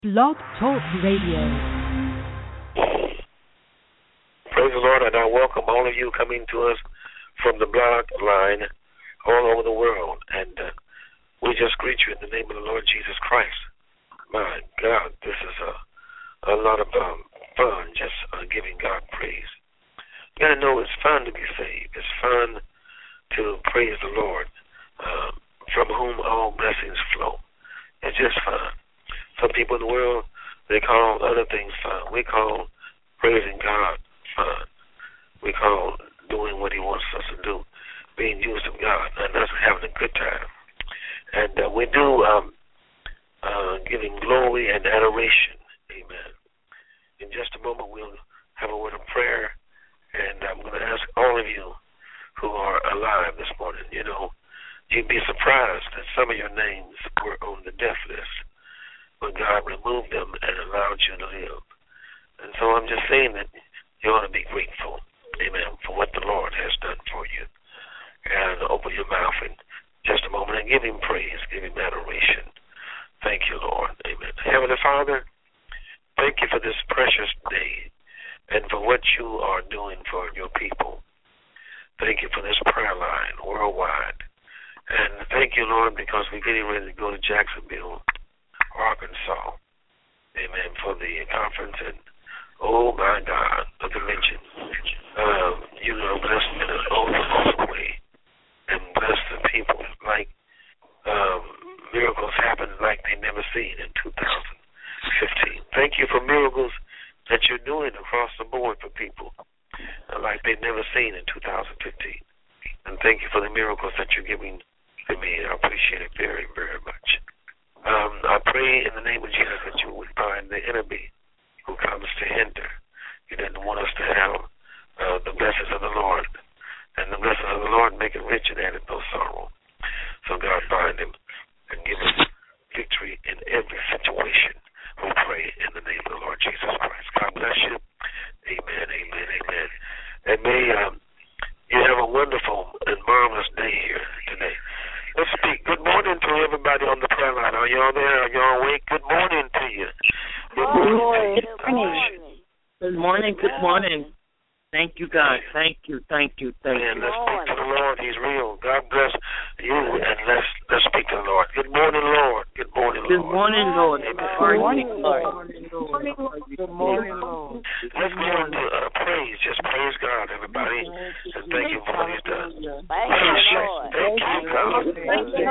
Blog Talk Radio. Praise the Lord, and I welcome all of you coming to us from the blog line all over the world. And we just greet you in the name of the Lord Jesus Christ. My God, this is a lot of fun, just giving God praise. You got to know it's fun to be saved. It's fun to praise the Lord, from whom all blessings flow. It's just fun. Some people in the world, they call other things fun. We call praising God fun. We call doing what He wants us to do, being used of God, and us having a good time. And we do giving glory and adoration. Amen. In just a moment, we'll have a word of prayer, and I'm going to ask all of you who are alive this morning, you'd be surprised that some of your names were on the death list when God removed them and allowed you to live. And so I'm just saying that you ought to be grateful, amen, for what the Lord has done for you. And open your mouth in just a moment and give Him praise, give Him adoration. Thank you, Lord, amen. Heavenly Father, thank you for this precious day and for what you are doing for your people. Thank you for this prayer line worldwide. And thank you, Lord, because we're getting ready to go to Jacksonville, Arkansas, amen, for the conference, and oh my God, the convention. Bless me in an awesome way, and bless the people like miracles happen like they never seen in 2015. Thank you for miracles that you're doing across the board for people like they've never seen in 2015. And thank you for the miracles that you're giving to me. I appreciate it very, very much. I pray in the name of Jesus that you would bind the enemy who comes to hinder. You didn't want us to have the blessings of the Lord. And the blessings of the Lord make it rich and add it no sorrow. So God bind him and give us victory in every situation. We pray in the name of the Lord Jesus Christ. God bless you. Amen, amen, amen. And may you have a wonderful and marvelous day here today. Let's speak. Good morning to everybody on the prayer line. Are y'all there? Are y'all awake? Good morning to you. Good morning. Good morning. Good morning. Thank you, God. Thank you. Let's speak to the Lord. He's real. God bless you, and let's speak to the Lord. Good morning, Lord. Good morning, Lord. Good morning, Lord. Good morning, Lord. Good morning, Lord. Let's go into praise. Just praise God, everybody, and thank Him for what He's done. Thank you, Lord. Thank you, God. Thank you.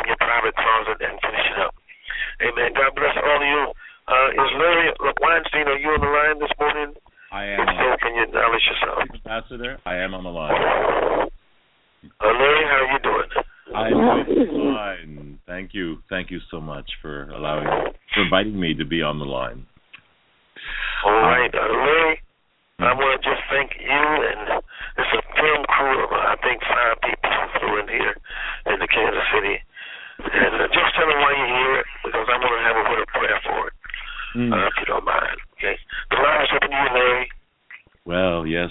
Amen. God bless all of you. Is Larry Weinstein, are you on the line this morning? I am. If so, can you acknowledge yourself? Ambassador, I am on the line. Larry, how are you doing? I'm doing fine. Thank you. Thank you so much for inviting me to be on the line. All right, Larry, I want to just thank you, and it's a film crew of, I think, 5 people who flew in here in the Kansas City. And just tell them why you're here, because I want to have a word of prayer for it, if you don't mind. Okay. The line is open to you, Larry. Well, yes.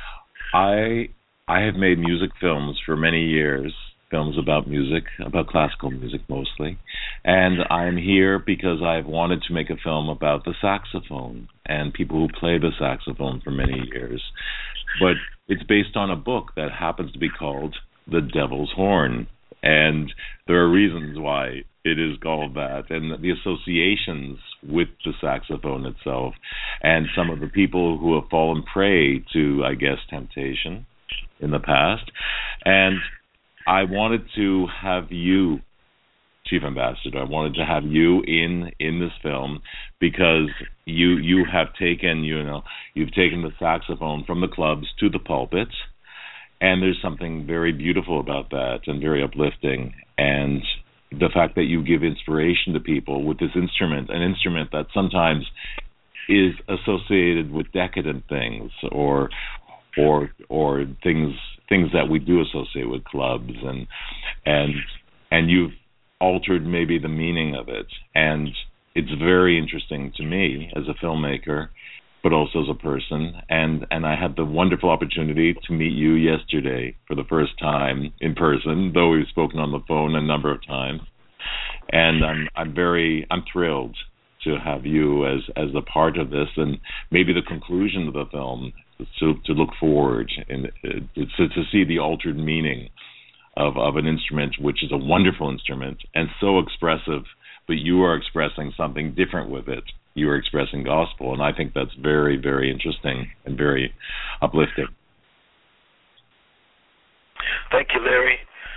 I have made music films for many years, films about music, about classical music mostly. And I'm here because I've wanted to make a film about the saxophone and people who play the saxophone for many years. But it's based on a book that happens to be called The Devil's Horn. And there are reasons why it is called that, and the associations with the saxophone itself, and some of the people who have fallen prey to, I guess, temptation in the past. And I wanted to have you, Chief Ambassador, I wanted to have you in this film because you have taken, you've taken the saxophone from the clubs to the pulpits. And there's something very beautiful about that and very uplifting. And the fact that you give inspiration to people with this instrument, an instrument that sometimes is associated with decadent things or things that we do associate with clubs, and you've altered maybe the meaning of it. And it's very interesting to me as a filmmaker, but also as a person, and I had the wonderful opportunity to meet you yesterday for the first time in person, though we've spoken on the phone a number of times. And I'm thrilled to have you as a part of this, and maybe the conclusion of the film to look forward and to see the altered meaning of an instrument, which is a wonderful instrument and so expressive, but you are expressing something different with it. You are expressing gospel, and I think that's very, very interesting and very uplifting. Thank you, Larry.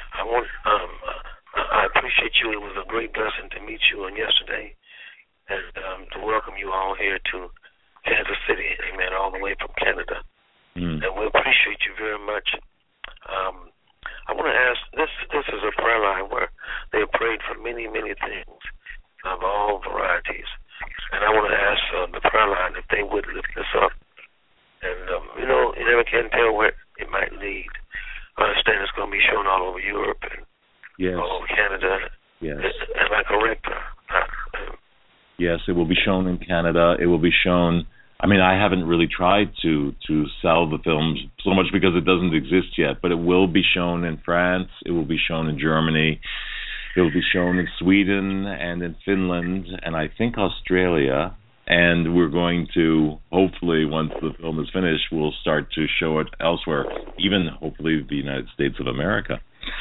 I appreciate you. It was a great blessing to meet you on yesterday, and to welcome you all here to Kansas City, amen, all the way from Canada. And we appreciate you very much. I want to ask, this is a prayer line where they have prayed for many, many things of all varieties. And I want to ask the prayer line if they would lift this up. And, you never can tell where it might lead. I understand it's going to be shown all over Europe and all over Canada. Yes. Am I correct? Yes, it will be shown in Canada. It will be shown. I mean, I haven't really tried to sell the films so much because it doesn't exist yet, but it will be shown in France. It will be shown in Germany. It will be shown in Sweden and in Finland and I think Australia. And we're going to, hopefully, once the film is finished, we'll start to show it elsewhere, even hopefully the United States of America.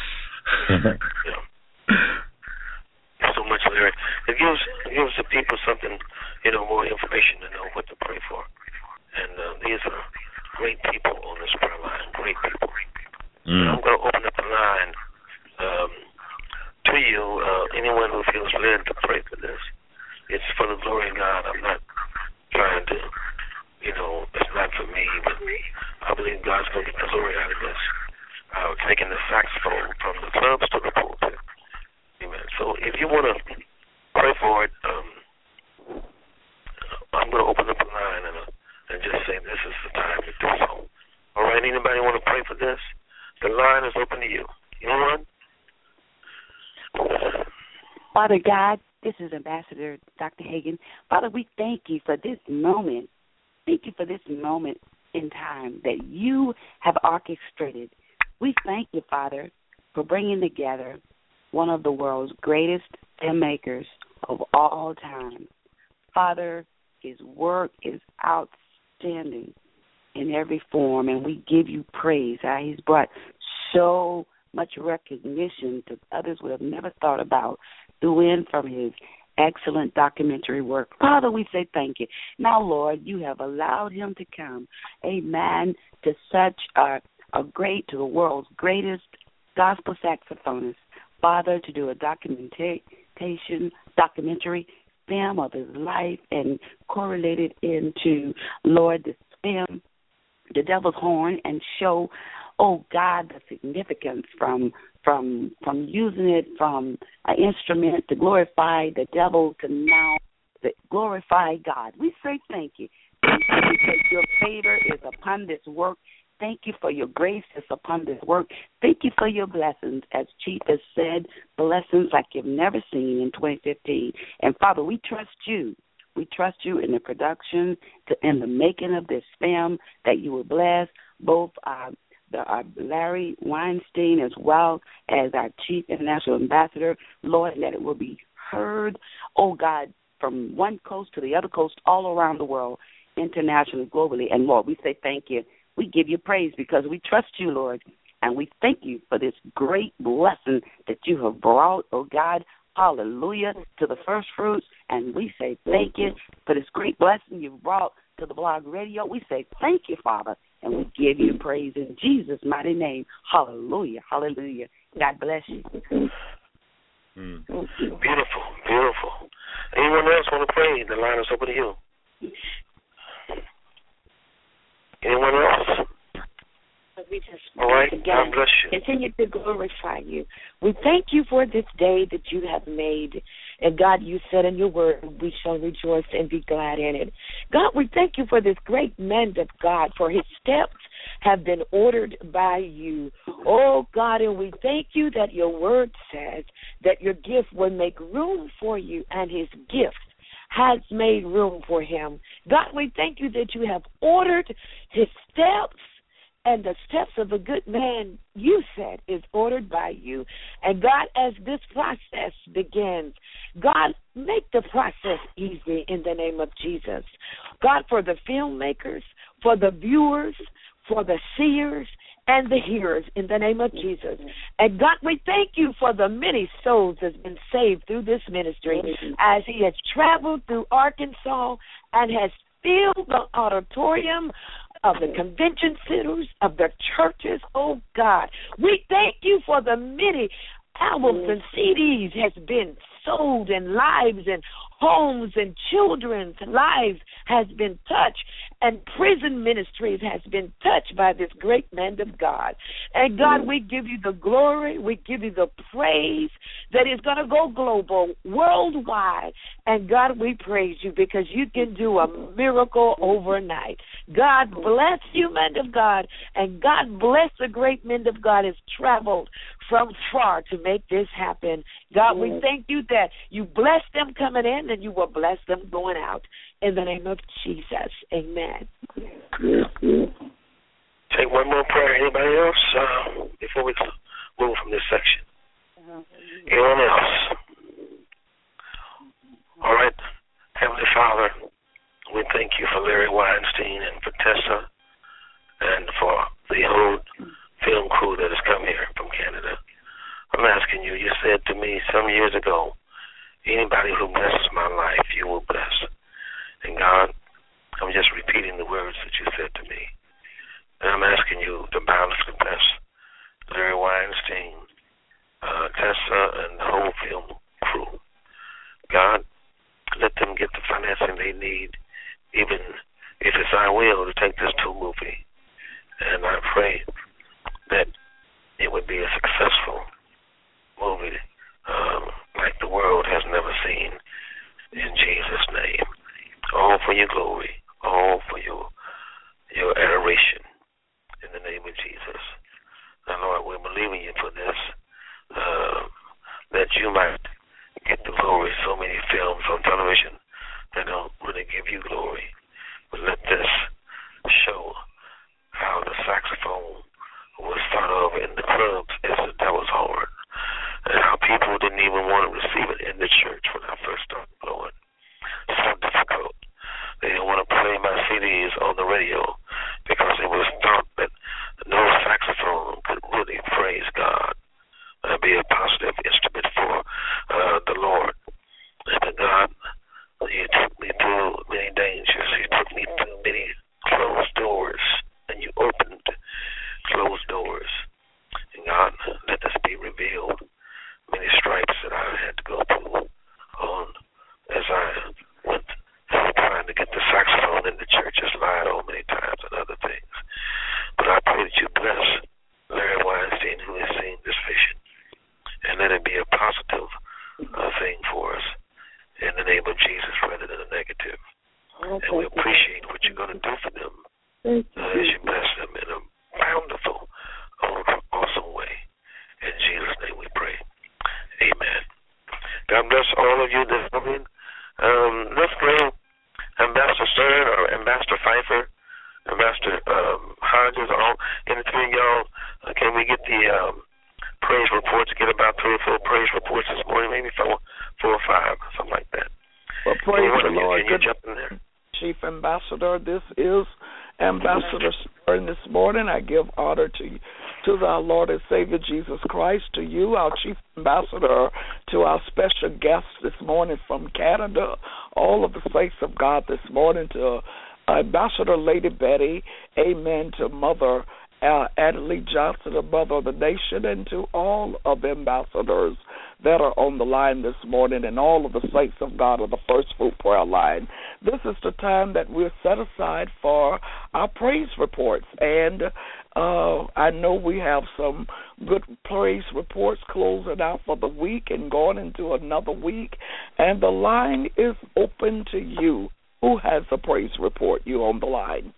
So much, Larry. It gives the people something, more information to know what to pray for. And these are great people on this prayer line, great people. I'm going to open up the line to you, anyone who feels led to pray for this. It's for the glory of God. I'm not trying to, it's not for me, but I believe God's going to get the glory out of this. Taking the saxophone from the clubs to the pulpit. Amen. So if you want to pray for it, I'm going to open up the line and just say this is the time to do so. All right, anybody want to pray for this? The line is open to you. Anyone? Father God, this is Ambassador Dr. Hagan. Father, we thank you for this moment. Thank you for this moment in time that you have orchestrated. We thank you, Father, for bringing together one of the world's greatest filmmakers of all time. Father, his work is outstanding in every form, and we give you praise. He's brought so much recognition that others would have never thought about through from his excellent documentary work. Father, we say thank you. Now, Lord, you have allowed him to come, amen, to such to the world's greatest gospel saxophonist, Father, to do a documentary film of his life and correlate it into, Lord, this film, the devil's horn, and show, oh God, the significance from using it from an instrument to glorify the devil to now to glorify God. We say thank you. Thank you because your favor is upon this work. Thank you for your grace that's upon this work. Thank you for your blessings. As Chief has said, blessings like you've never seen in 2015. And, Father, we trust you. We trust you in the production, in the making of this film, that you will bless both Larry Weinstein as well as our Chief International Ambassador. Lord, that it will be heard, oh God, from one coast to the other coast, all around the world, internationally, globally. And, Lord, we say thank you. We give you praise because we trust you, Lord, and we thank you for this great blessing that you have brought, oh God, hallelujah, to the first fruits. And we say thank you for this great blessing you've brought to the Blog Radio. We say thank you, Father, and we give you praise in Jesus' mighty name. Hallelujah, hallelujah. God bless you. Beautiful, beautiful. Anyone else want to pray? The line is open to you. Anyone else? We just all right. again, God bless you. Continue to glorify you. We thank you for this day that you have made. And God, you said in your word, we shall rejoice and be glad in it. God, we thank you for this great man of God, for his steps have been ordered by you. Oh, God, and we thank you that your word says that your gift will make room for you, and his gift has made room for him. God, we thank you that you have ordered his steps, and the steps of a good man, you said, is ordered by you. And God, as this process begins, God, make the process easy in the name of Jesus. God, for the filmmakers, for the viewers, for the seers, and the hearers, in the name of Jesus. And God, we thank you for the many souls that have been saved through this ministry as he has traveled through Arkansas and has filled the auditorium of the convention centers, of the churches. Oh, God, we thank you for the many albums and CDs has been sold, and lives and homes and children's lives has been touched, and prison ministries has been touched by this great man of God. And God, we give you the glory, we give you the praise that is going to go global, worldwide. And God, we praise you because you can do a miracle overnight. God bless you, man of God, and God bless the great men of God has traveled from far to make this happen. God, we thank you that you bless them coming in and you will bless them going out. In the name of Jesus, amen. Take one more prayer. Anybody else before we move from this section? Anyone else? All right. Heavenly Father, we thank you for Larry Weinstein and for Tessa and for the whole film crew that has come here from Canada. I'm asking you, you said to me some years ago, anybody who blesses my life, you will bless. And God, I'm just repeating the words that you said to me. And I'm asking you to bountifully bless Larry Weinstein, Tessa, and the whole film crew. God, let them get the financing they need, even if it's our will to take this to a movie. And I pray that it would be a successful movie like the world has never seen, in Jesus' name. All for your glory, all for your adoration, in the name of Jesus. And Lord, we're believing you for this, that you might get the glory. So many films on television that don't really give you glory. But let this show how the saxophone was thought of in the clubs as the devil's horn, and how people didn't even want to receive it in the church when I first started blowing. So difficult. They didn't want to play my CDs on the radio because it was thought that no saxophone could really praise God and be a positive instrument for the Lord. And God, you took me through many dangers. You took me through many closed doors, and you opened closed doors. And God, let this be revealed. Many stripes that I had to go through as I appreciate what you're going to do for them as you bless them in a bountiful, awesome way. In Jesus' name we pray. Amen. God bless all of you this morning. Let's bring Ambassador Stern or Ambassador Pfeiffer, Ambassador Hodges, all in the three of y'all. Can we get the praise reports? Get about 3 or 4 praise reports this morning, maybe 4 or 5, something like that. Well, praise the Lord. Can you jump in there? Chief Ambassador, this is Ambassador Stern this morning. I give honor to our Lord and Savior Jesus Christ, to you, our Chief Ambassador, to our special guests this morning from Canada, all of the saints of God this morning, to Ambassador Lady Betty, amen, to Mother Adelie Johnson, the Mother of the Nation, and to all of the ambassadors that are on the line this morning and all of the saints of God of the First Fruit Prayer Line. This is the time that we're set aside for our praise reports, and I know we have some good praise reports closing out for the week and going into another week, and the line is open to you. Who has a praise report? You on the line.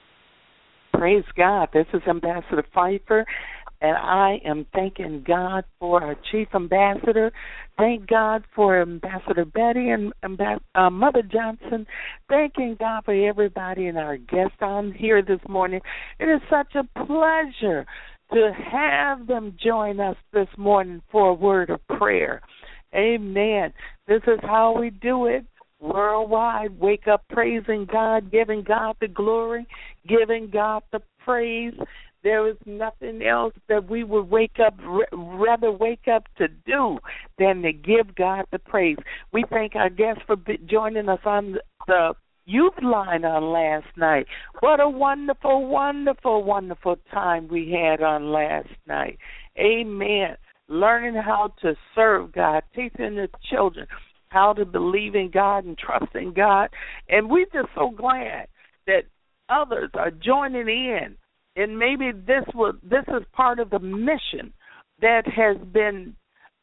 Praise God. This is Ambassador Pfeiffer, and I am thanking God for our Chief Ambassador. Thank God for Ambassador Betty and Mother Johnson. Thanking God for everybody and our guests on here this morning. It is such a pleasure to have them join us this morning for a word of prayer. Amen. This is how we do it. Worldwide, wake up praising God, giving God the glory, giving God the praise. There is nothing else that we would rather wake up to do than to give God the praise. We thank our guests for joining us on the youth line on last night. What a wonderful, wonderful, wonderful time we had on last night. Amen. Learning how to serve God, teaching the children how to believe in God and trust in God. And we're just so glad that others are joining in. And maybe this is part of the mission that has been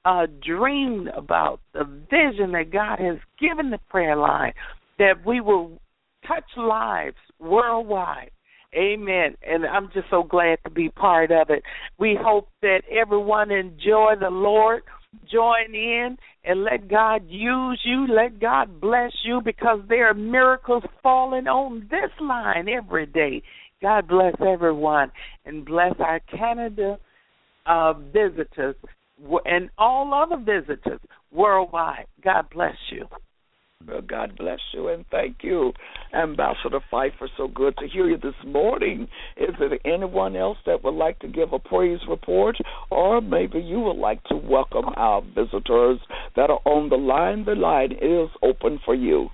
dreamed about, the vision that God has given the prayer line, that we will touch lives worldwide. Amen. And I'm just so glad to be part of it. We hope that everyone enjoy the Lord, join in, and let God use you, let God bless you, because there are miracles falling on this line every day. God bless everyone, and bless our Canada visitors and all other visitors worldwide. God bless you. Well, God bless you, and thank you, Ambassador Pfeiffer. So good to hear you this morning. Is there anyone else that would like to give a praise report, or maybe you would like to welcome our visitors that are on the line? The line is open for you.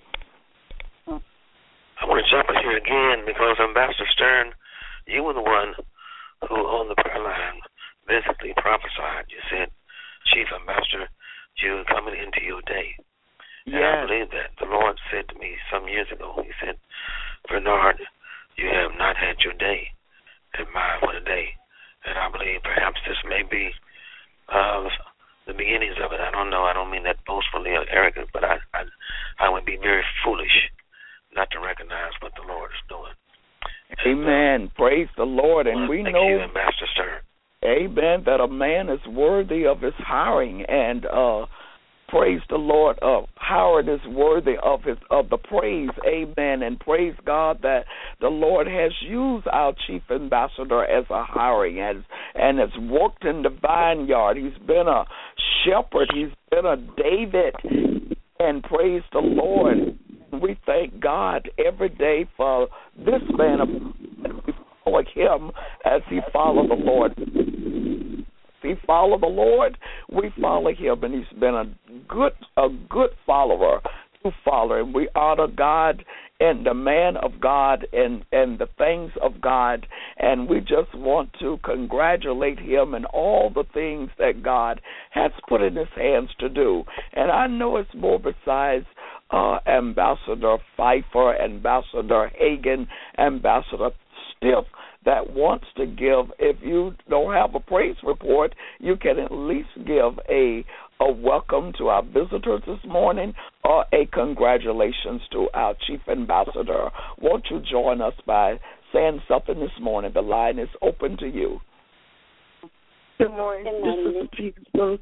I want to jump in here again because, Ambassador Stern, you were the one who on the prayer line basically prophesied. You said, Chief Ambassador, you're coming into your day. Yes. And I believe that the Lord said to me some years ago, he said, Bernard, you have not had your day and mine for the day. And I believe perhaps this may be the beginnings of it. I don't know. I don't mean that boastfully or arrogant, but I would be very foolish not to recognize what the Lord is doing. Amen. Praise the Lord. And we thank know, you, Ambassador Stern. Amen, that a man is worthy of his hiring, and praise the Lord, Howard is worthy of the praise. Amen. And praise God that the Lord has used our Chief Ambassador as a hiring and has worked in the vineyard. He's been a shepherd. He's been a David. And praise the Lord. We thank God every day for this man of we follow him as he followed the Lord. We follow the Lord, we follow him, and he's been a good follower, and we honor God and the man of God and the things of God, and we just want to congratulate him and all the things that God has put in his hands to do. And I know it's more besides Ambassador Pfeiffer, Ambassador Hagan, Ambassador Stiff, that wants to give. If you don't have a praise report, you can at least give a welcome to our visitors this morning or a congratulations to our Chief Ambassador. Won't you join us by saying something this morning? The line is open to you. Good morning. This is Chief.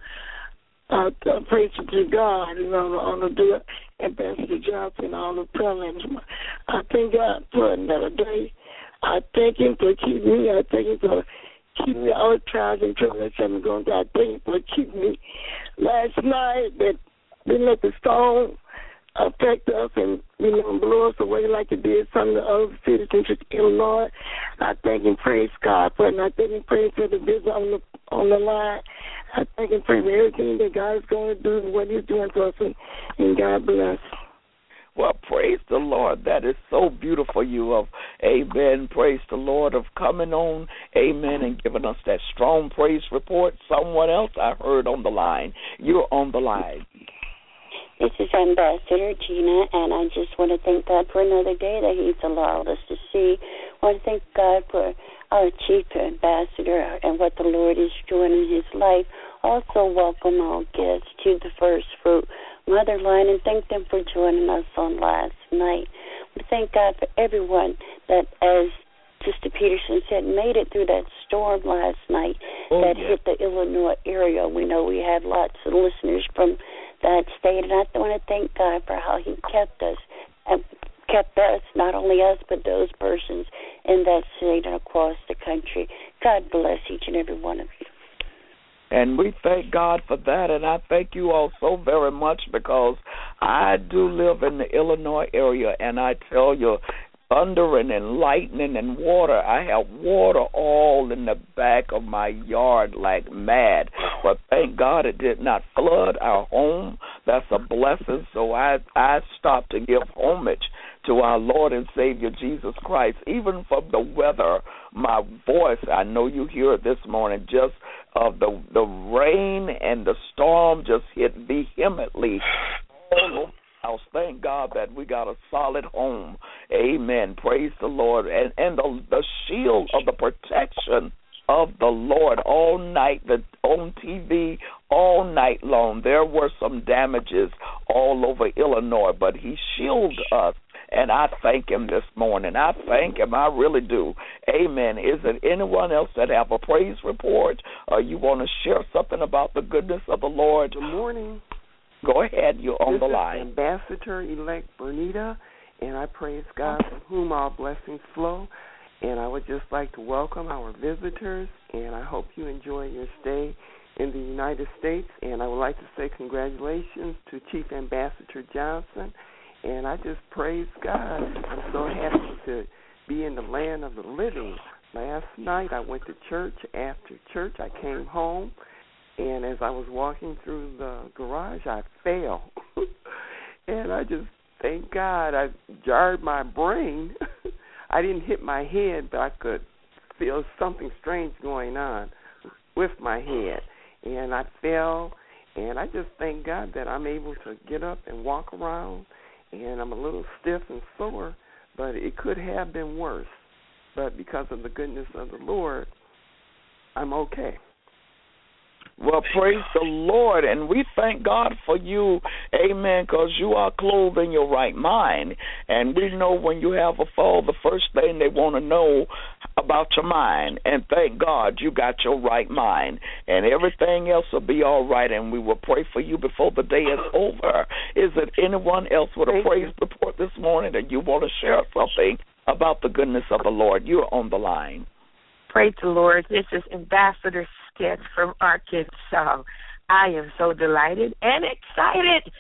Praise to God, on the Ambassador Johnson, all the prayers. I thank God for another day. I thank Him for keeping me. I thank Him for keeping me all the trials and troubles I'm going through. I thank Him for keeping me. Last night, that didn't let the storm affect us and blow us away like it did some of the other cities in Illinois. I thank and praise God for it, and I thank and praise for the visit on the line. I thank and praise for everything that God is going to do and what He's doing for us, and God bless. Well, praise the Lord. That is so beautiful, you of, amen, praise the Lord, of coming on, amen, and giving us that strong praise report. Someone else I heard on the line. You're on the line. This is Ambassador Gina, and I just want to thank God for another day that He's allowed us to see. I want to thank God for our Chief Ambassador and what the Lord is doing in his life. Also welcome our guests to the First Fruit Motherline and thank them for joining us on last night. We thank God for everyone that, as Sister Peterson said, made it through that storm last night hit the Illinois area. We know we have lots of listeners from that state, and I want to thank God for how He kept us, and kept us, not only us, but those persons in that state and across the country. God bless each and every one of you. And we thank God for that, and I thank you all so very much because I do live in the Illinois area, and I tell you, thunder and lightning and water. I have water all in the back of my yard like mad. But thank God it did not flood our home. That's a blessing. So I stopped to give homage to our Lord and Savior Jesus Christ. Even from the weather, my voice, I know you hear it this morning, just the rain and the storm just hit vehemently all over. Thank God that we got a solid home. Amen. Praise the Lord. And the shield of the protection of the Lord all night, on TV, all night long. There were some damages all over Illinois, but He shielded us. And I thank Him this morning. I thank Him. I really do. Amen. Is there anyone else that have a praise report or you want to share something about the goodness of the Lord? Good morning. Go ahead, you're on the line. Ambassador-elect Bernita, and I praise God from whom all blessings flow. And I would just like to welcome our visitors, and I hope you enjoy your stay in the United States. And I would like to say congratulations to Chief Ambassador Johnson, and I just praise God. I'm so happy to be in the land of the living. Last night I went to church. After church I came home. And as I was walking through the garage, I fell. And I just thank God I jarred my brain. I didn't hit my head, but I could feel something strange going on with my head. And I fell, and I just thank God that I'm able to get up and walk around. And I'm a little stiff and sore, but it could have been worse. But because of the goodness of the Lord, I'm okay. Well, praise the Lord, and we thank God for you, amen, because you are clothed in your right mind. And we know when you have a fall, the first thing they want to know about your mind. And thank God you got your right mind. And everything else will be all right, and we will pray for you before the day is over. Is there anyone else with a praise report this morning that you want to share something about the goodness of the Lord? You're on the line. Praise the Lord. This is Ambassador Sketch from Arkansas. I am so delighted and excited.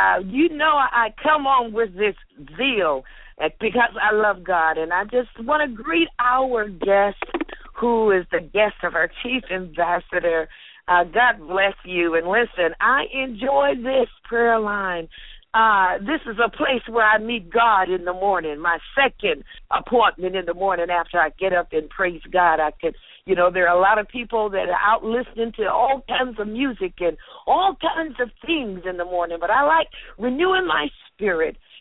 I come on with this zeal because I love God, and I just want to greet our guest, who is the guest of our Chief Ambassador. God bless you. And listen, I enjoy this prayer line. This is a place where I meet God in the morning, my second appointment in the morning after I get up and praise God. There are a lot of people that are out listening to all kinds of music and all kinds of things in the morning, but I like renewing my spirit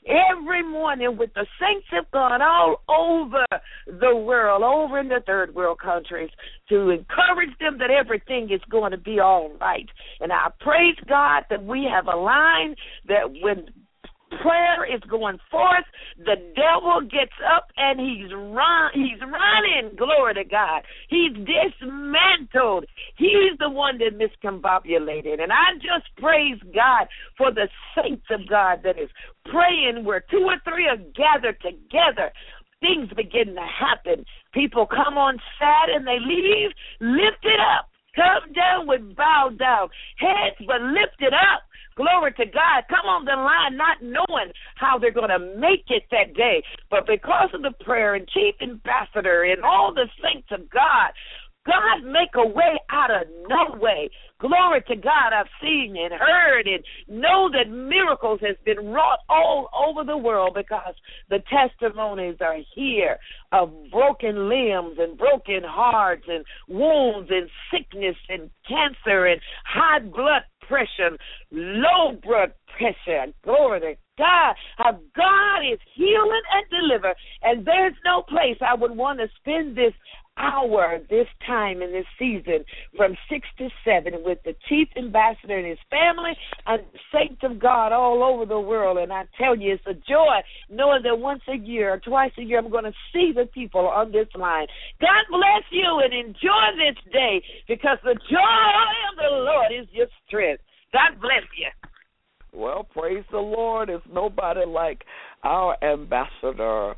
every morning with the saints of God all over the world, over in the third world countries, to encourage them that everything is going to be all right. And I praise God that we have a line that when prayer is going forth, the devil gets up and he's running. Glory to God. He's dismantled. He's the one that miscombobulated. And I just praise God for the saints of God that is praying where 2 or 3 are gathered together. Things begin to happen. People come on sad and they leave lifted up. Come down with bowed down heads, but lifted up. Glory to God. Come on the line not knowing how they're going to make it that day. But because of the prayer and Chief Ambassador and all the saints of God, God make a way out of no way. Glory to God. I've seen and heard and know that miracles has been wrought all over the world because the testimonies are here of broken limbs and broken hearts and wounds and sickness and cancer and high blood pressure, low blood pressure. Glory to God. How God is healing and delivering. And there's no place I would want to spend this hour, this time in this season from 6 to 7 with the Chief Ambassador and his family and the saints of God all over the world. And I tell you, it's a joy knowing that once a year or twice a year I'm going to see the people on this line. God bless you and enjoy this day because the joy of the Lord is your strength. God bless you. Well, praise the Lord. There's nobody like our ambassador.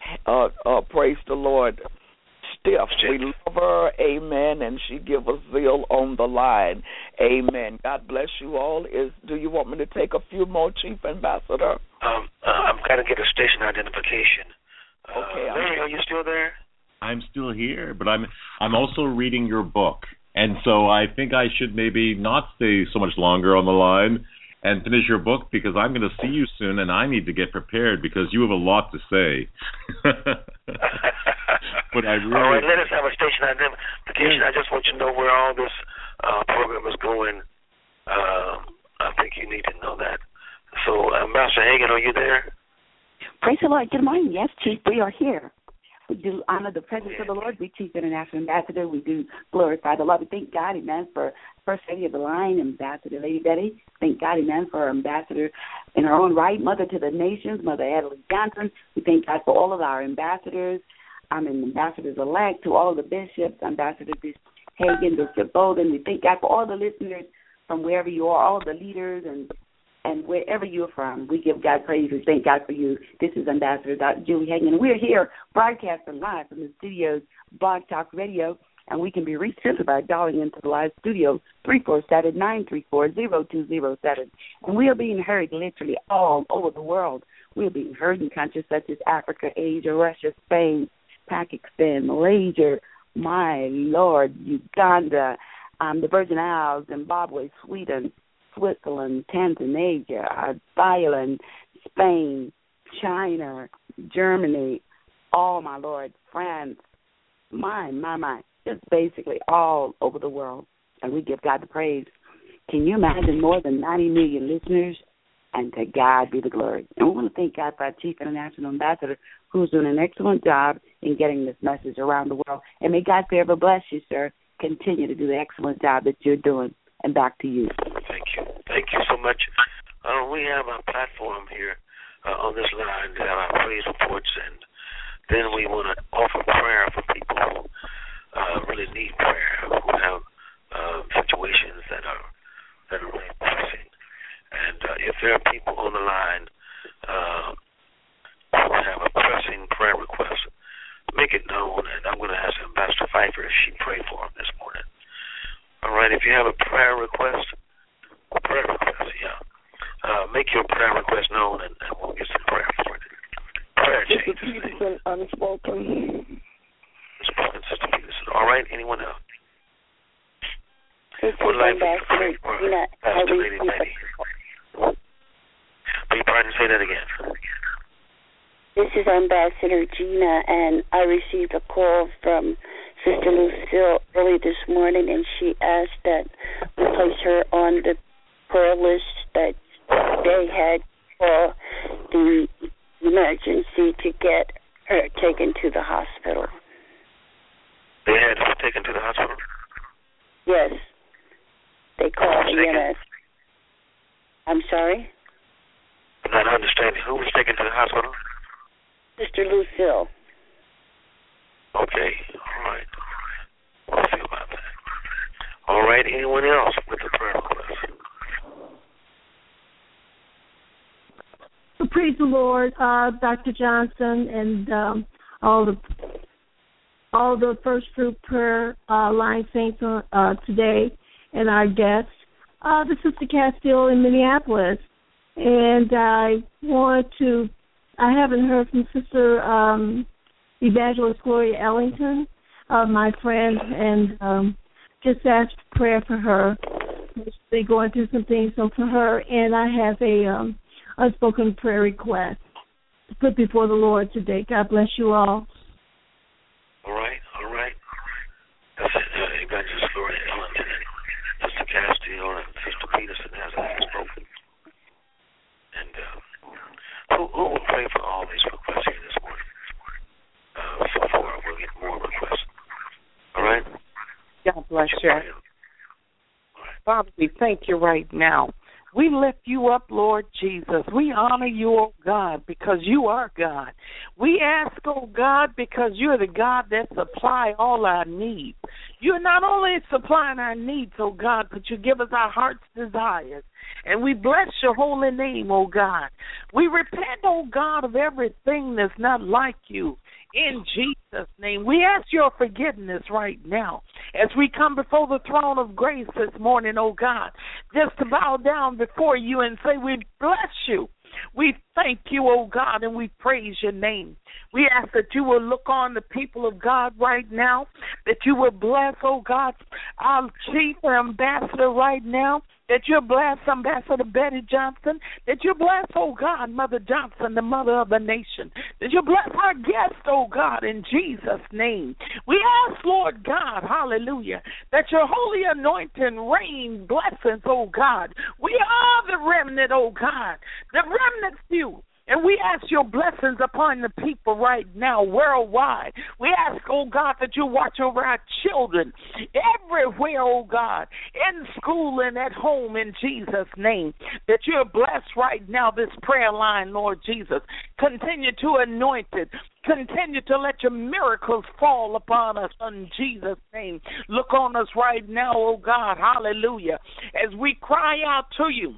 Praise the Lord. Stiff. We love her, amen, and she give us zeal on the line, amen. God bless you all. Do you want me to take a few more, Chief Ambassador? I'm going to get a station identification. Okay. Larry, are you still there? I'm still here, but I'm also reading your book, and so I think I should maybe not stay so much longer on the line and finish your book because I'm going to see you soon, and I need to get prepared because you have a lot to say. But I really... All right, let us have a station identification. I just want you to know where all this program is going. I think you need to know that. So, Ambassador Hagin, are you there? Praise the Lord. Good morning. Yes, Chief, we are here. We do honor the presence of the Lord. We Chief International Ambassador. We do glorify the Lord. We thank God, amen, for First Lady of the Line, Ambassador Lady Betty. Thank God, amen, for our ambassador in her own right, Mother to the Nations, Mother Adeline Johnson. We thank God for all of our ambassadors. I'm an ambassadors-elect to all the bishops, Ambassador Bishop Hagin, Bishop Bolden. We thank God for all the listeners from wherever you are, all the leaders and wherever you're from. We give God praise. We thank God for you. This is Ambassador Dr. Julie Hagin, and we're here broadcasting live from the studios, Blog Talk Radio, and we can be reached simply by dialing into the live studio, 347-934-0207. And we are being heard literally all over the world. We are being heard in countries such as Africa, Asia, Russia, Spain, Pakistan, Malaysia, my Lord, Uganda, the Virgin Isles, Zimbabwe, Sweden, Switzerland, Tanzania, Thailand, Spain, China, Germany, all, my Lord, France, my, just basically all over the world. And we give God the praise. Can you imagine more than 90 million listeners? And to God be the glory. And we want to thank God for our Chief International Ambassador, who's doing an excellent job in getting this message around the world. And may God forever bless you, sir. Continue to do the excellent job that you're doing. And back to you. Thank you. Thank you so much. We have a platform here on this line to have our praise reports, and then we want to offer prayer for people who really need prayer, who have situations that are really pressing. And if there are people on the line who have a pressing prayer request, make it known, and I'm going to ask Ambassador Pfeiffer if she prayed for him this morning. All right, if you have a prayer request, make your prayer request known, and we'll get some prayer for it. Prayer changes things. Unspoken. Sister Peterson. All right, anyone else? This is Ambassador Gina. Pastor Lady Betty. Will you pardon? Say that again. This is Ambassador Gina, and I received a call from Sister Lucille early this morning, and she asked that we place her on the prayer list that they had for the emergency to get her taken to the hospital. They had her taken to the hospital? Yes. They called EMS. I'm sorry? I'm not understanding. Who was taken to the hospital? Sister Lucille. Okay. All right. We'll see about that. All right. Anyone else with the prayer request? Praise the Lord, Dr. Johnson, and all the First Fruit Prayer Line saints today, and our guests. This is Sister Castile in Minneapolis, and I haven't heard from Sister Evangelist Gloria Ellington, my friend, and just asked prayer for her. She's going through some things, so for her, and I have a unspoken prayer request to put before the Lord today. God bless you all. All right. That's Evangelist Gloria Ellington, Sister Castile, and Sister Peterson has spoken. And who will pray for all these requests here this morning? So far, we'll get more requests. All right? God bless you. Right. Father, we thank you right now. We lift you up, Lord Jesus. We honor you, oh God, because you are God. We ask, oh God, because you're the God that supplies all our needs. You're not only supplying our needs, oh God, but you give us our heart's desires. And we bless your holy name, oh God. We repent, oh God, of everything that's not like you. In Jesus' name, we ask your forgiveness right now as we come before the throne of grace this morning, oh God, just to bow down before you and say we bless you. We thank you, oh God, and we praise your name. We ask that you will look on the people of God right now, that you will bless, oh God, our chief ambassador right now, that you bless Ambassador Betty Johnson, that you bless, oh God, Mother Johnson, the mother of the nation, that you bless our guest, oh God, in Jesus' name. We ask, Lord God, hallelujah, that your holy anointing rain blessings, oh God. We are the remnant, oh God, the remnant few. And we ask your blessings upon the people right now, worldwide. We ask, oh God, that you watch over our children everywhere, oh God, in school and at home in Jesus' name, that you're blessed right now, this prayer line, Lord Jesus. Continue to anoint it. Continue to let your miracles fall upon us in Jesus' name. Look on us right now, oh God, hallelujah, as we cry out to you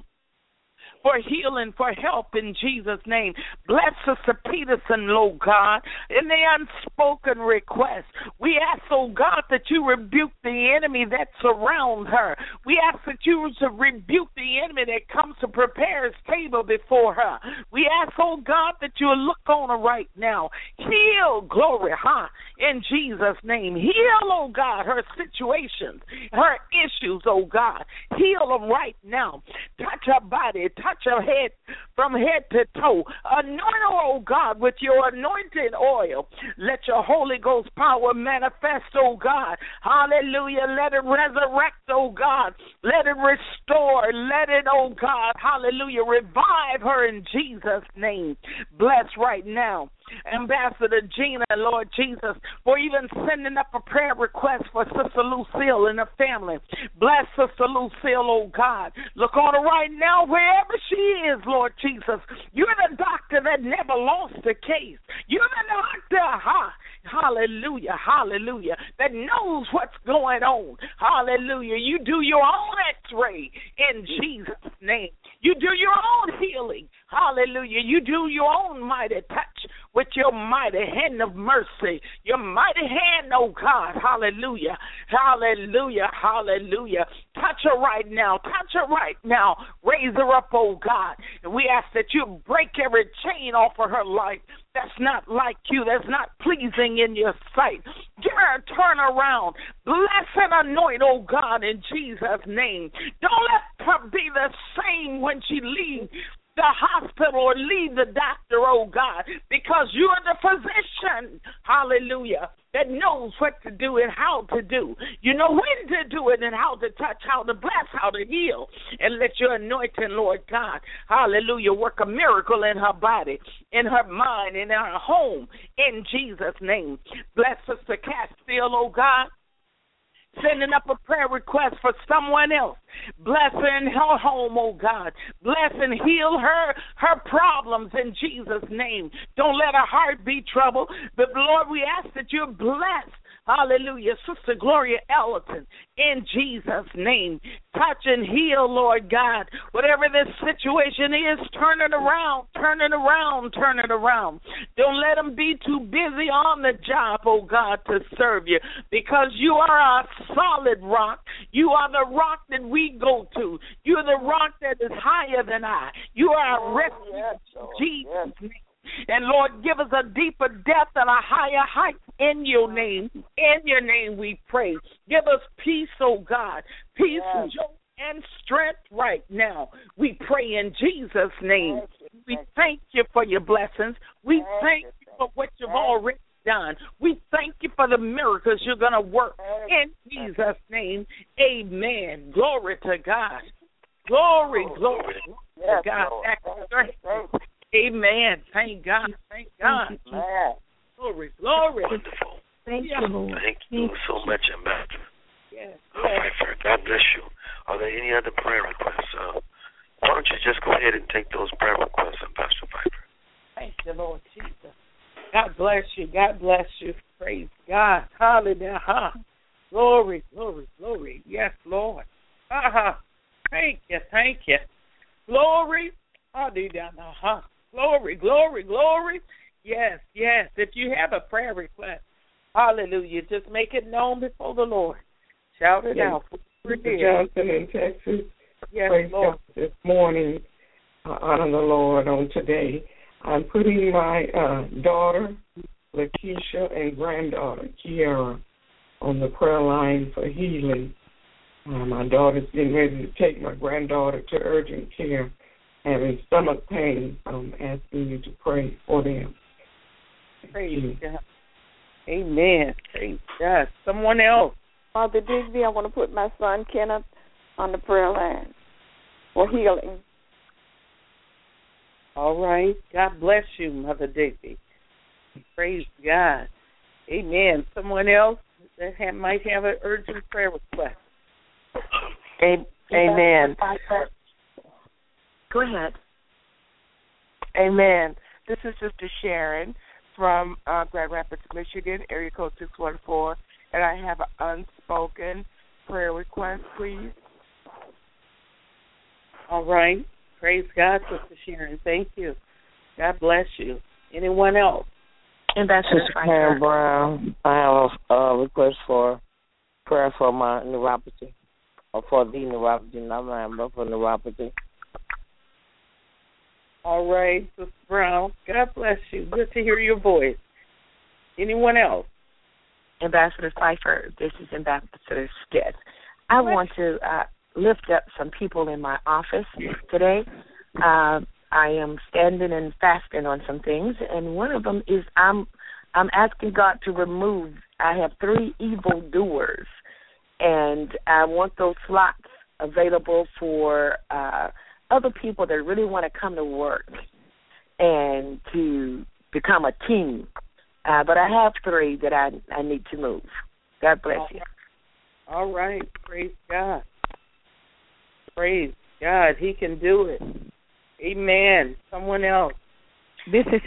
for healing, for help in Jesus' name. Bless Sister Peterson, Lord God, in the unspoken request. We ask, oh God, that you rebuke the enemy that surrounds her. We ask that you rebuke the enemy that comes to prepare his table before her. We ask, oh God, that you look on her right now. Heal, glory, in Jesus' name. Heal, oh God, her situations, her issues, oh God. Heal them right now. Touch her body, touch her head from head to toe. Anoint her, oh God, with your anointing oil. Let your Holy Ghost power manifest, oh God. Hallelujah. Let it resurrect, oh God. Let it restore. Let it, oh God, hallelujah, revive her in Jesus' name. Bless right now Ambassador Gina, Lord Jesus, for even sending up a prayer request for Sister Lucille and her family. Bless Sister Lucille, oh God. Look on her right now, wherever she is, Lord Jesus. You're the doctor that never lost a case. You're the doctor, hallelujah, hallelujah, that knows what's going on. Hallelujah. You do your own x-ray in Jesus' name. You do your own healing. Hallelujah. You do your own mighty touch with your mighty hand of mercy. Your mighty hand, oh God. Hallelujah. Hallelujah. Hallelujah. Touch her right now. Touch her right now. Raise her up, oh God. And we ask that you break every chain off of her life that's not like you, that's not pleasing in your sight. Give her a turn around. Bless and anoint, oh God, in Jesus' name. Don't let her be the same when she leaves the hospital or leave the doctor, oh God, because you are the physician, hallelujah, that knows what to do and how to do. You know when to do it and how to touch, how to bless, how to heal. And let your anointing, Lord God, hallelujah, work a miracle in her body, in her mind, and in her home, in Jesus' name. Bless Sister Castile, oh God. Sending up a prayer request for someone else. Bless her in her home, oh God. Bless and heal her problems in Jesus' name. Don't let her heart be troubled. But, Lord, we ask that you bless, hallelujah, Sister Gloria Ellington, in Jesus' name. Touch and heal, Lord God. Whatever this situation is, turn it around, turn it around, turn it around. Don't let them be too busy on the job, oh God, to serve you, because you are a solid rock. You are the rock that we go to. You are the rock that is higher than I. You are a refuge, Jesus' name. And, Lord, give us a deeper depth and a higher height in your name. In your name we pray. Give us peace, oh God. Peace, joy, and strength right now. We pray in Jesus' name. We thank you for your blessings. We thank you for what you've already done. We thank you for the miracles you're going to work in Jesus' name. Amen. Glory to God. Glory, glory to God. Amen. Thank God. Thank God. Glory, glory. Wonderful. Thank you, Lord. Thank you so much, Ambassador. Yes. Pfeiffer, God bless you. Are there any other prayer requests? Why don't you just go ahead and take those prayer requests, Pastor Pfeiffer? Thank you, Lord Jesus. God bless you. God bless you. Praise God. Hallelujah. Glory, glory, glory. Yes, Lord. Thank you. Thank you. Glory. Hallelujah. Glory, glory, glory. Yes, yes. If you have a prayer request, hallelujah, just make it known before the Lord. Shout it out. Mr. Johnson in Texas. Yes, praise Lord. God this morning. Honor the Lord on today. I'm putting my daughter, Lakeisha, and granddaughter, Kiara, on the prayer line for healing. My daughter's getting ready to take my granddaughter to urgent care, having stomach pain. I'm asking you to pray for them. Praise God. Amen. Praise God. Someone else. Mother Digby, I want to put my son Kenneth on the prayer line for healing. All right. God bless you, Mother Digby. Praise God. Amen. Someone else that might have an urgent prayer request. Amen. Go ahead. Amen. This is Sister Sharon from Grand Rapids, Michigan, area code 614, and I have an unspoken prayer request, please. All right. Praise God, Sister Sharon. Thank you. God bless you. Anyone else? Ambassador Karen Brown, I have a request for prayer for my neuropathy, or for the neuropathy, not mine, but for neuropathy. All right, Sister Brown. God bless you. Good to hear your voice. Anyone else? Ambassador Pfeiffer, this is Ambassador Skitz. I want to lift up some people in my office today. I am standing and fasting on some things, and one of them is I'm asking God to remove. I have 3 evildoers, and I want those slots available for other people that really want to come to work and to become a team. But I have 3 that I need to move. God bless you. All right. Praise God. Praise God. He can do it. Amen. Someone else. This is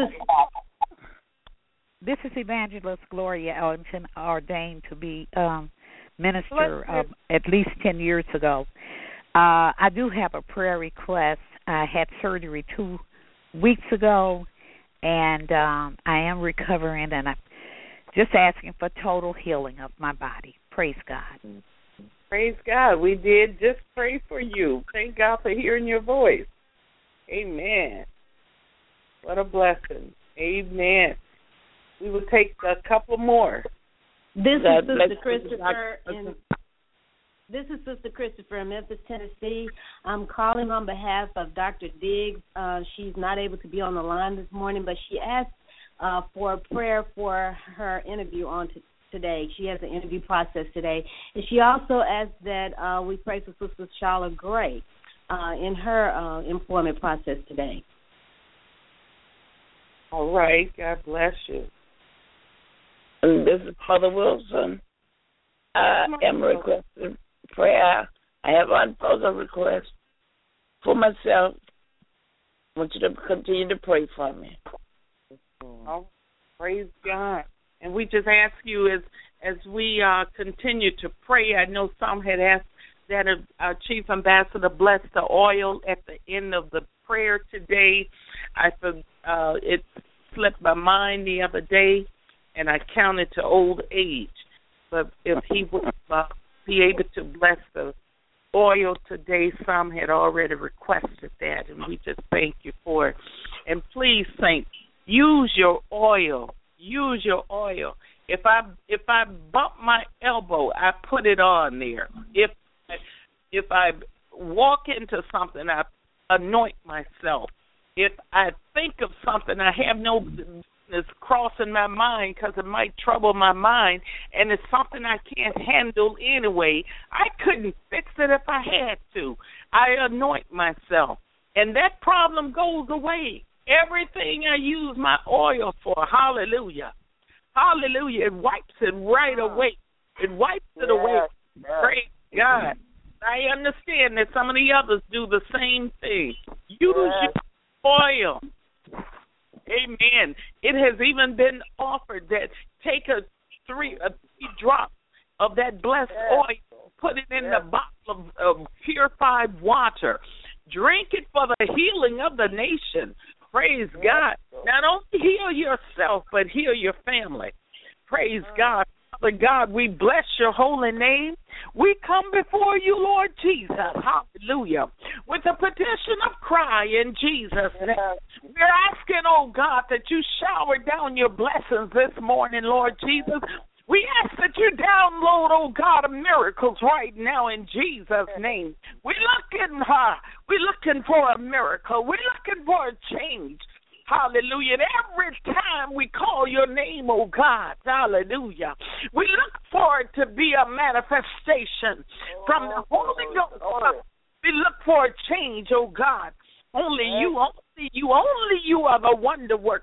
Evangelist Gloria Ellington, ordained to be minister at least 10 years ago. I do have a prayer request. I had surgery 2 weeks ago, and I am recovering, and I'm just asking for total healing of my body. Praise God. Praise God. We did just pray for you. Thank God for hearing your voice. Amen. What a blessing. Amen. We will take a couple more. This is Sister Christopher. This is Sister Christopher in Memphis, Tennessee. I'm calling on behalf of Dr. Diggs. She's not able to be on the line this morning, but she asked for a prayer for her interview on today. She has an interview process today. And she also asked that we pray for Sister Charlotte Gray in her employment process today. All right. God bless you. And this is Mother Wilson. I am requesting prayer. I have one further request for myself. I want you to continue to pray for me. Oh, praise God. And we just ask you as we continue to pray, I know some had asked that our Chief Ambassador bless the oil at the end of the prayer today. It slipped my mind the other day, and I counted to old age. But if he would be able to bless the oil today, some had already requested that, and we just thank you for it. And please, saints, use your oil. Use your oil. If I bump my elbow, I put it on there. If I walk into something, I anoint myself. If I think of something, I have no business crossing my mind because it might trouble my mind, and it's something I can't handle anyway. I couldn't fix it if I had to. I anoint myself, and that problem goes away. Everything I use my oil for, hallelujah. Hallelujah. It wipes it right away. It wipes it away. Praise God. I understand that some of the others do the same thing. Use your oil. Amen. It has even been offered that take a three drops of that blessed oil, put it in the bottle of purified water. Drink it for the healing of the nation. Praise God. Not only heal yourself, but heal your family. Praise God. Father God, we bless your holy name. We come before you, Lord Jesus. Hallelujah. With a petition of cry in Jesus' name. We're asking, oh God, that you shower down your blessings this morning, Lord Jesus. We ask that you download, oh God, miracles right now in Jesus' name. We're looking for a miracle. We're looking for a change. Hallelujah. And every time we call your name, oh God, hallelujah, we look for it to be a manifestation from the Holy Ghost. We look for a change, oh God. Only you are the wonder worker.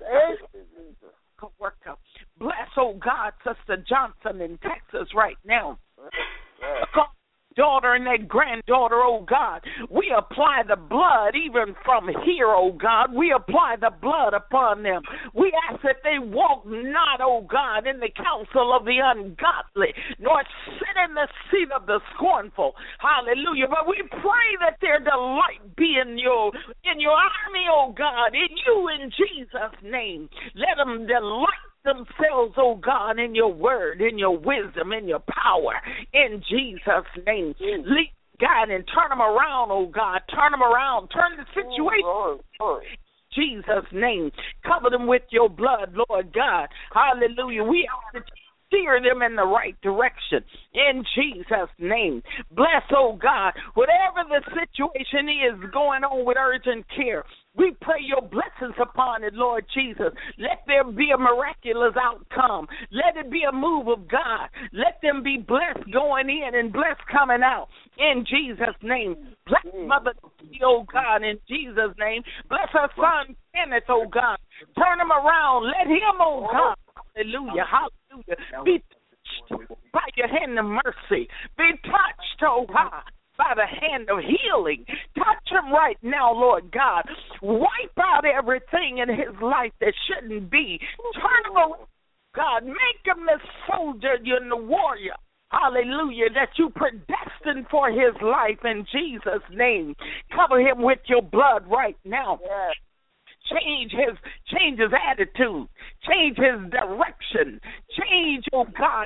Bless, oh God, Sister Johnson in Texas right now. Daughter and that granddaughter, oh God. We apply the blood even from here, oh God. We apply the blood upon them. We ask that they walk not, oh God, in the counsel of the ungodly, nor sit in the seat of the scornful. Hallelujah. But we pray that their delight be in your army, oh God, in you in Jesus' name. Let them delight themselves, oh God, in your word, in your wisdom, in your power, in Jesus' name. Lead, God, and turn them around, oh God. Turn them around. Turn the situation. Jesus' name. Cover them with your blood, Lord God. Hallelujah. We ask that you steer them in the right direction. In Jesus' name. Bless, oh God, whatever the situation is going on with urgent care. We pray your blessings upon it, Lord Jesus. Let there be a miraculous outcome. Let it be a move of God. Let them be blessed going in and blessed coming out. In Jesus' name. Bless Mother, oh God, in Jesus' name. Bless her son, Kenneth, oh God. Turn him around. Let him, oh God. Hallelujah. Hallelujah. Be touched by your hand of mercy. Be touched, oh God, by the hand of healing. Touch him right now, Lord God. Wipe out everything in his life that shouldn't be. Turn him around, God. Make him the soldier and the warrior. Hallelujah, that you predestined for his life in Jesus' name. Cover him with your blood right now. Yes. Change his attitude. Change his direction. Change, oh God,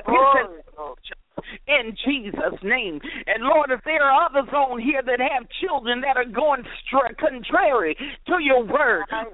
in Jesus' name. And Lord, if there are others on here that have children that are going contrary to your word,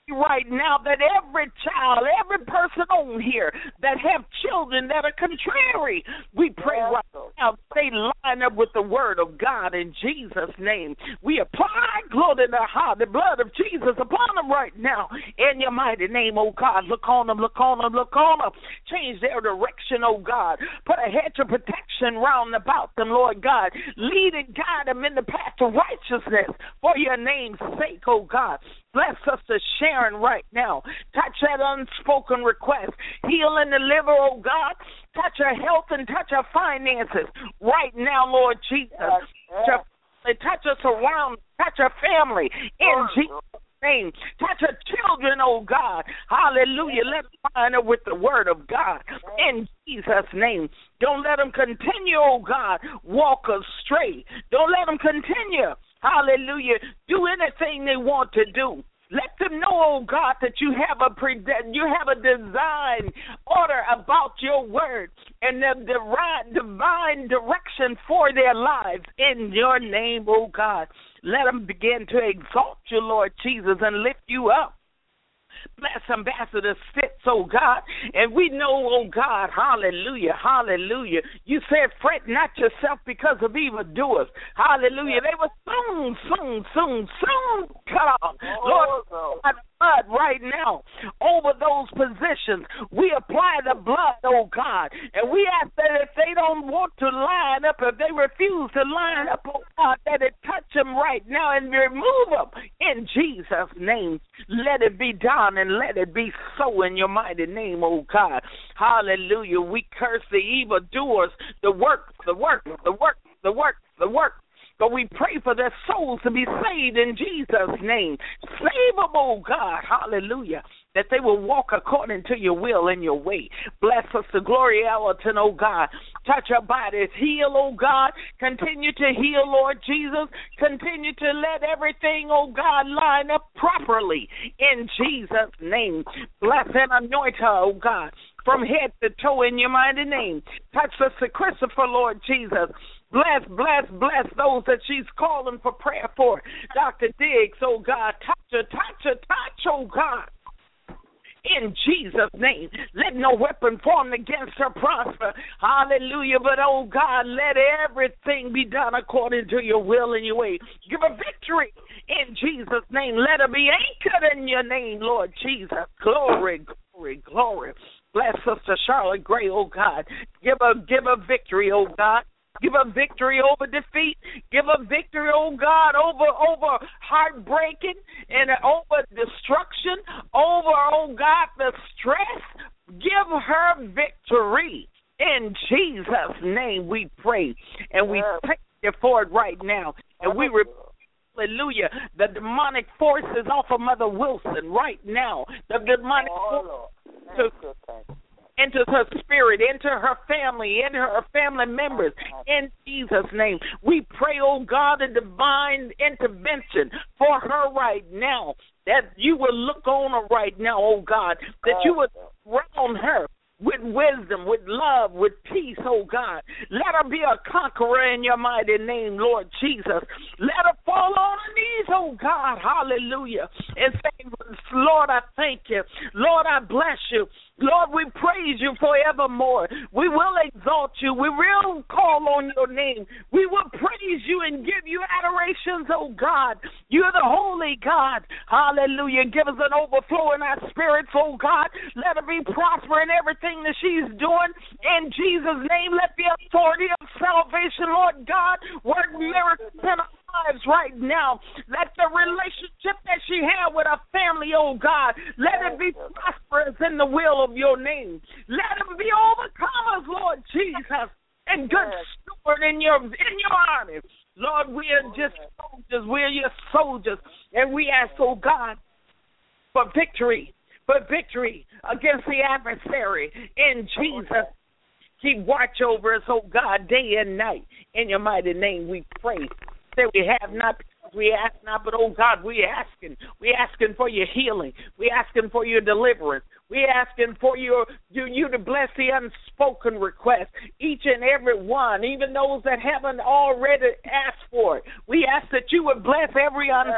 right now that every child, every person on here that have children that are contrary, we pray right now they line up with the word of God in Jesus' name. We apply, glory to the heart, the blood of Jesus upon them right now in your mighty name, oh God. Look on them, look on them, look on them. Change their direction, oh God. Put a hedge of protection round about them, Lord God. Lead and guide them in the path of righteousness for your name's sake, oh God. Bless Sister Sharon right now. Touch that unspoken request. Heal and deliver, oh God. Touch her health and touch her finances right now, Lord Jesus. Touch us around. Touch her family in Jesus' name. Touch her children, oh God. Hallelujah. Let them line up with the word of God in Jesus' name. Don't let them continue, oh God, walk astray. Don't let them continue, hallelujah, do anything they want to do. Let them know, oh God, that you have a design order about your word and the divine direction for their lives in your name, oh God. Let them begin to exalt you, Lord Jesus, and lift you up. Bless Ambassador Fitz, oh God. And we know, oh God, hallelujah, hallelujah. You said, fret not yourself because of evildoers. Hallelujah. They were soon cut off. Lord, blood right now over those positions. We apply the blood, oh God. And we ask that if they don't want to line up, if they refuse to line up, oh God, that it touch them right now and remove them in Jesus' name. Let it be done and let it be so in your mighty name, oh God. Hallelujah. We curse the evildoers, the work. But we pray for their souls to be saved in Jesus' name. Save them, oh God. Hallelujah. That they will walk according to your will and your way. Bless Sister Gloria Ellerton, oh God. Touch her bodies. Heal, oh God. Continue to heal, Lord Jesus. Continue to let everything, oh God, line up properly in Jesus' name. Bless and anoint her, oh God, from head to toe in your mighty name. Touch Sister Christopher, Lord Jesus. Bless those that she's calling for prayer for. Dr. Diggs, oh God, touch her, oh God. In Jesus' name, let no weapon formed against her prosper. Hallelujah. But, oh God, let everything be done according to your will and your way. Give her victory in Jesus' name. Let her be anchored in your name, Lord Jesus. Glory, glory, glory. Bless Sister Charlotte Gray, oh God. Give her victory, oh God. Give her victory over defeat. Give her victory, oh God, over heartbreaking and over destruction, over, oh God, the stress. Give her victory. In Jesus' name we pray. And we thank you for it right now. And we hallelujah, the demonic forces off of Mother Wilson right now. The demonic forces into her spirit, into her family, into her family members, in Jesus' name. We pray, oh God, a divine intervention for her right now, that you will look on her right now, oh God, that you would surround her with wisdom, with love, with peace, oh God. Let her be a conqueror in your mighty name, Lord Jesus. Let her fall on her knees, oh God, hallelujah, and say, Lord, I thank you. Lord, I bless you. Lord, we praise you forevermore. We will exalt you. We will call on your name. We will praise you and give you adorations, oh God. You're the holy God. Hallelujah. Give us an overflow in our spirits, oh God. Let her be prosper in everything that she's doing. In Jesus' name, let the authority of salvation, Lord God, work miracles in our lives right now. Let the relationship that she had with her family, oh God, let it be prosperous in the will of your name. Let them be overcomers, Lord Jesus, and good steward in your army. Lord, we are just soldiers. We are your soldiers. And we ask, oh God, for victory against the adversary. In Jesus, keep watch over us, oh God, day and night. In your mighty name we pray. That we have not because we ask not, but oh God, we asking for your healing. We asking for your deliverance. We asking for you to bless the unspoken request, each and every one, even those that haven't already asked for it. We ask that you would bless every unspoken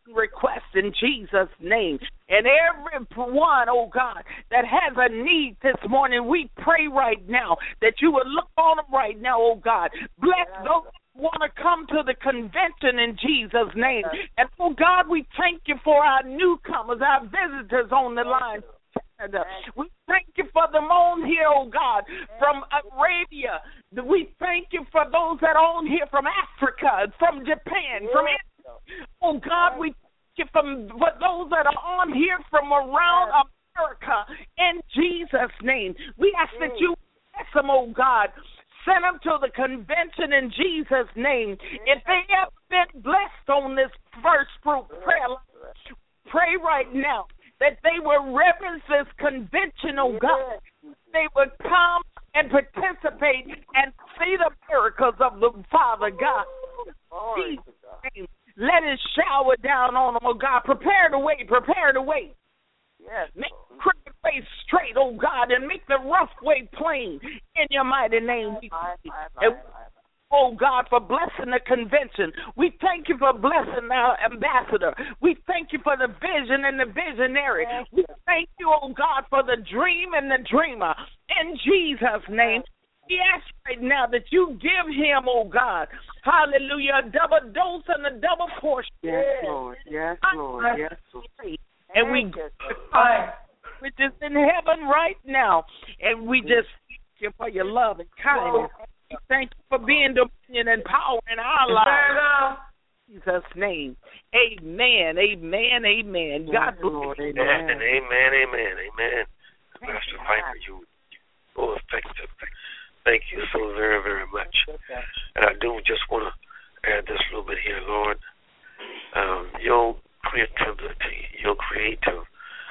request in Jesus' name. And everyone, oh God, that has a need this morning, we pray right now that you would look on them right now, oh God. Bless those who want to come to the convention in Jesus' name. And, oh God, we thank you for our newcomers, our visitors on the line. We thank you for them on here, oh God, from Arabia. We thank you for those that are on here from Africa, from Japan, from India. Oh God, we thank you for those that are on here from around America. In Jesus' name, we ask that you bless them, oh God. Send them to the convention in Jesus' name. If they have been blessed on this first group prayer line, pray right now that they will reverence this convention, oh God. They would come and participate and see the miracles of the Father God. Jesus' name. Let it shower down on them, oh God. Prepare the way, prepare the way. Yes. Make the crooked way straight, oh God, and make the rough way plain. In your mighty name, we pray. Oh God, for blessing the convention. We thank you for blessing our ambassador. We thank you for the vision and the visionary. We thank you, oh God, for the dream and the dreamer. In Jesus' name, we ask right now that you give him, oh God, hallelujah, a double dose and a double portion. Yes, Lord. Yes, Lord. Yes, Lord. And we glorify which is in heaven right now. And we just thank you for your love and kindness. We thank you for being dominion and power in our lives. In Jesus' name. Amen. Amen. Amen. God bless you. Amen. Amen. Amen. Amen. Pastor Piper, you both thank you so very, very much. And I do just want to add this little bit here, Lord. Your creativity, your creative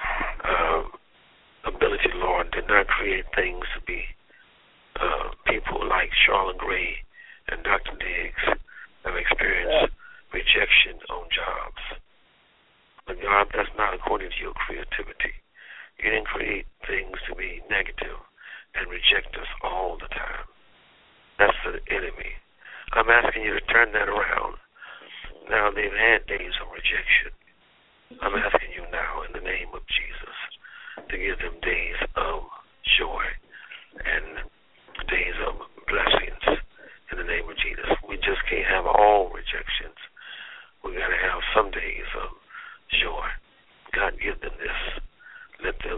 ability, Lord, did not create things to be people like Charlotte Gray and Dr. Diggs have experienced rejection on jobs. But God, that's not according to your creativity. You didn't create things to be negative and reject us all the time. That's the enemy. I'm asking you to turn that around. Now they've had days of rejection. I'm asking you now in the name of Jesus to give them days of joy and days of blessings in the name of Jesus. We just can't have all rejections. We got to have some days of joy. God, give them this. Let them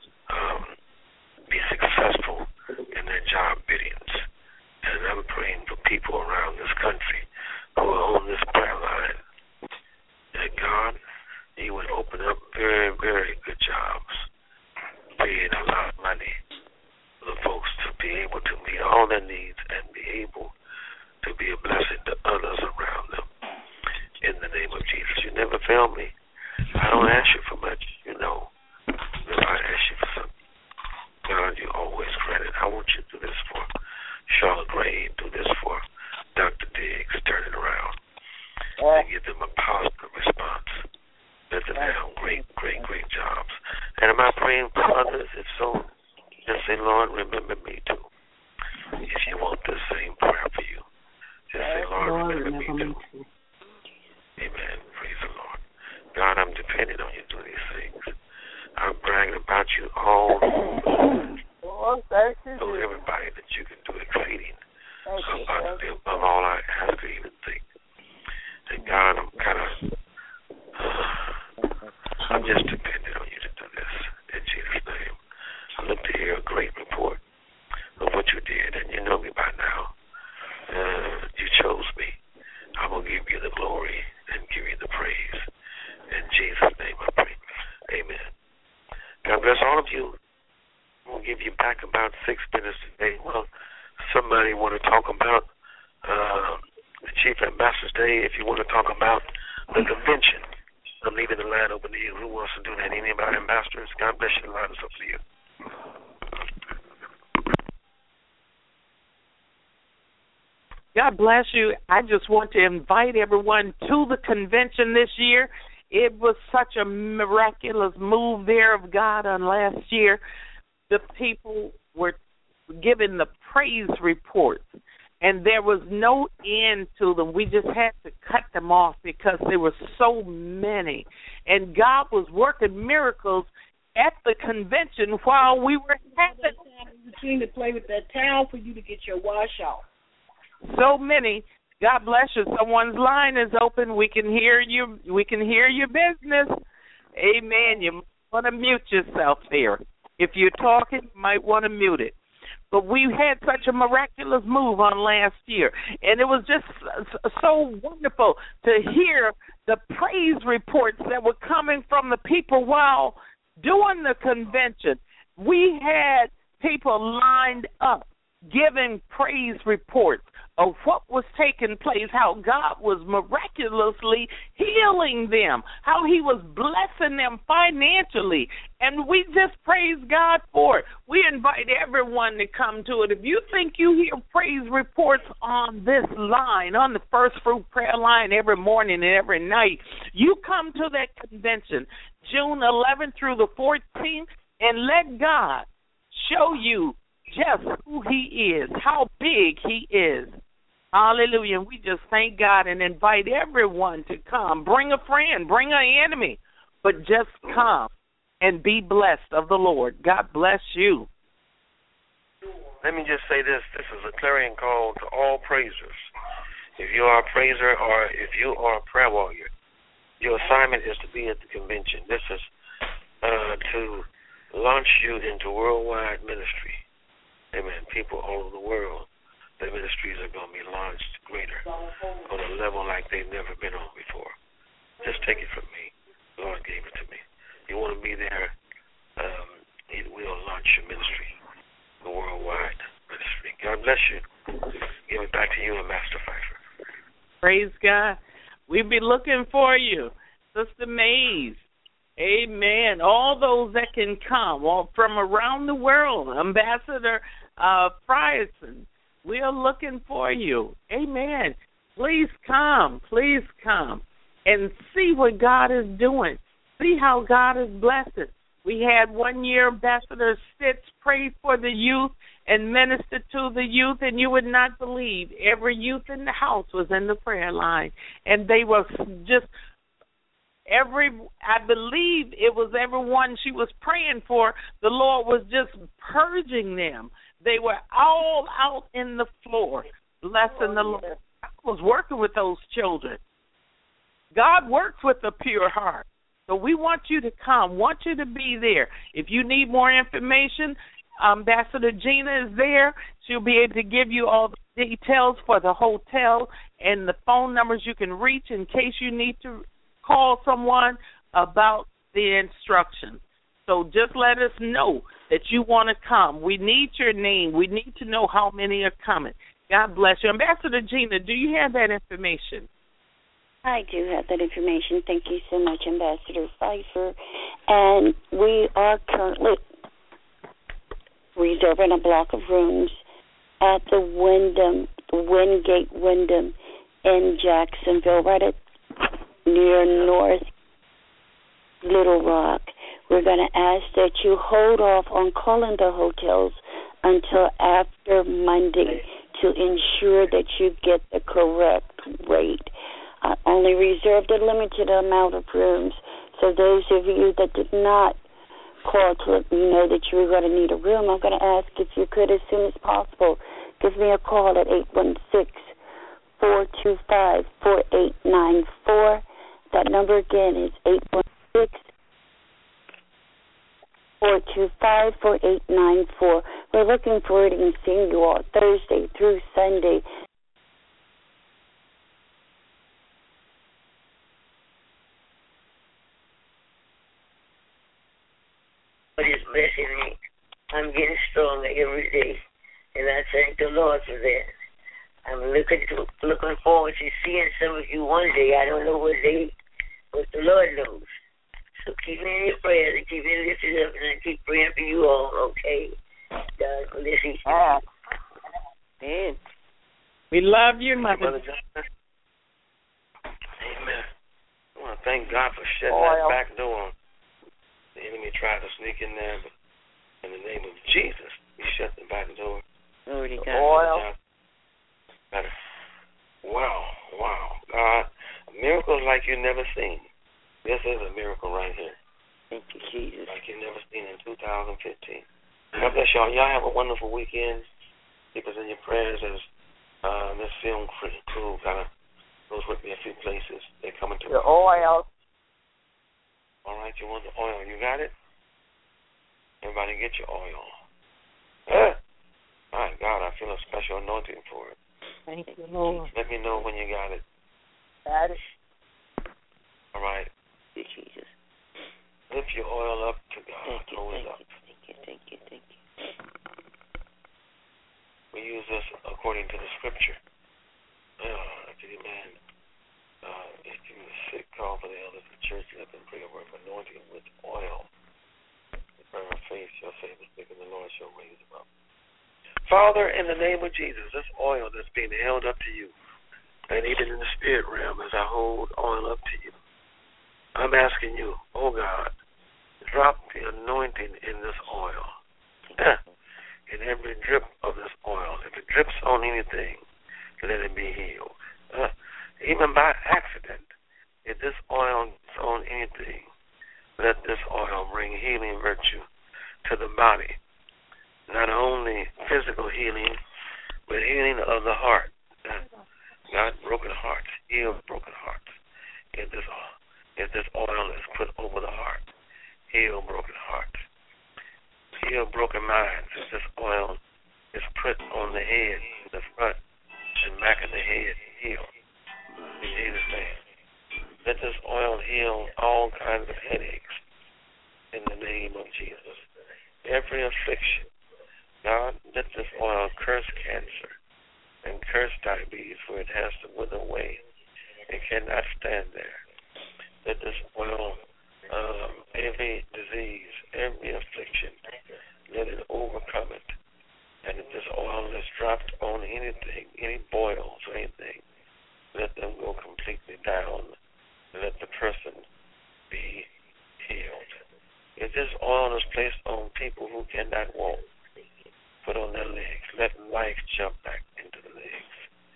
be successful in their job biddings. And I'm praying for people around this country who are on this prayer line that God, you would open up very, very good jobs, paying a lot of money for the folks to be able to meet all their needs and be able to be a blessing to others around them. In the name of Jesus. You never fail me. I don't ask you for much, you know. If I ask you for something, God, you always credit. I want you to do this for Charlotte Gray, do this for Dr. Diggs, turn it around, and give them a positive response. Let them have great, great, great jobs. And am I praying for others? If so, just say, Lord, remember me too. If you want the same prayer for you, just say, Lord, remember me too. Amen. Praise the Lord. God, I'm dependent on you to do these things. I'm bragging about you all so everybody that you can do exceeding above all I ask or even think. And God, I'm just dependent on you to do this in Jesus' name. I look to hear a great report of what you did, and you know me by now. You chose me. I will give you the glory and give you the praise. In Jesus' name I pray. Amen. God bless all of you. We'll give you back about 6 minutes today. Well, somebody want to talk about the Chief Ambassador's Day. If you want to talk about the convention, I'm leaving the line open to you. Who wants to do that? Anybody, ambassadors? God bless you. The line is up to you. God bless you. I just want to invite everyone to the convention this year. It was such a miraculous move there of God on last year. The people were given the praise reports, and there was no end to them. We just had to cut them off because there were so many. And God was working miracles at the convention while we were having between to play with that towel for you to get your wash off. So many. God bless you. Someone's line is open. We can hear you. We can hear your business. Amen. You want to mute yourself there. If you're talking, you might want to mute it. But we had such a miraculous move on last year, and it was just so wonderful to hear the praise reports that were coming from the people while doing the convention. We had people lined up giving praise reports of what was taking place, how God was miraculously healing them, how he was blessing them financially, and we just praise God for it. We invite everyone to come to it. If you think you hear praise reports on this line, on the First Fruit Prayer Line every morning and every night, you come to that convention June 11th through the 14th and let God show you just who he is, how big he is. Hallelujah. And we just thank God and invite everyone to come. Bring a friend, bring an enemy, but just come and be blessed of the Lord. God bless you. Let me just say this. This is a clarion call to all praisers. If you are a praiser or if you are a prayer warrior, your assignment is to be at the convention. This is to launch you into worldwide ministry. Amen. People all over the world, their ministries are going to be launched greater on a level like they've never been on before. Just take it from me. The Lord gave it to me. You want to be there, it will launch your ministry, the worldwide ministry. God bless you. Give it back to you, Ambassador Pfeiffer. Praise God. We'll be looking for you. Sister Mays. Amen. All those that can come from around the world. Ambassador Frierson, we are looking for you. Amen. Please come. Please come and see what God is doing. See how God is blessing. We had 1 year Ambassador Stitz prayed for the youth and ministered to the youth, and you would not believe every youth in the house was in the prayer line. And they were just I believe it was everyone she was praying for, the Lord was just purging them. They were all out in the floor, blessing the Lord. I was working with those children. God works with a pure heart. So we want you to come, want you to be there. If you need more information, Ambassador Gina is there. She'll be able to give you all the details for the hotel and the phone numbers you can reach in case you need to call someone about the instructions. So just let us know that you want to come. We need your name. We need to know how many are coming. God bless you. Ambassador Gina, do you have that information? I do have that information. Thank you so much, Ambassador Pfeiffer. And we are currently reserving a block of rooms at the Wingate Wyndham in Jacksonville, right at near North Little Rock. We're going to ask that you hold off on calling the hotels until after Monday to ensure that you get the correct rate. I only reserved a limited amount of rooms, so those of you that did not call to let me know that you were going to need a room, I'm going to ask if you could as soon as possible give me a call at 816-425-4894. That number again is 816-425-4894. We're looking forward to seeing you all Thursday through Sunday. God is blessing me. I'm getting stronger every day, and I thank the Lord for that. I'm looking forward to seeing some of you one day. I don't know what day, but the Lord knows. So keep me in your prayers and keep me lifted up, and I keep praying for you all, okay? God bless you. Amen. We love you, Mother. Amen. I want to thank God for shutting that back door. The enemy tried to sneak in there, but in the name of Jesus, he shut the back door. Glory to God. like you've never seen. This is a miracle right here. Thank you, Jesus. Like you've never seen in 2015. God bless y'all. Y'all have a wonderful weekend. Keep us in your prayers as this film crew kind of goes with me a few places. They're coming to the oil. All right, you want the oil. You got it? Everybody get your oil. Yeah. My God, I feel a special anointing for it. Thank you, Lord. Let me know when you got it. Got it. All right. Thank you, Jesus. Lift your oil up to God. Thank you, Thank you. We use this according to the scripture. Amen. If you are sick, call for the elders of the church, let them pray over anointing with oil. The prayer of faith shall save the sick, and the Lord shall raise them up. Father, in the name of Jesus, this oil that's being held up to you, and even in the spirit realm as I hold oil up to you, I'm asking you, oh God, drop the anointing in this oil. In every drip of this oil. If it drips on anything, let it be healed. Even by accident, if this oil gets on anything, let this oil bring healing virtue to the body. Not only physical healing, but healing of the heart. God, broken hearts, heal broken hearts. If this oil is put over the heart, heal broken hearts. Heal broken minds. If this oil is put on the head, the front and back of the head, heal. In Jesus' name. Let this oil heal all kinds of headaches in the name of Jesus. Every affliction. God, let this oil curse cancer and curse diabetes, for it has to wither away. It cannot stand there. Let this oil, every disease, every affliction, let it overcome it. And if this oil is dropped on anything, any boils or anything, let them go completely down. Let the person be healed. If this oil is placed on people who cannot walk, put on their legs, let life jump back into the legs.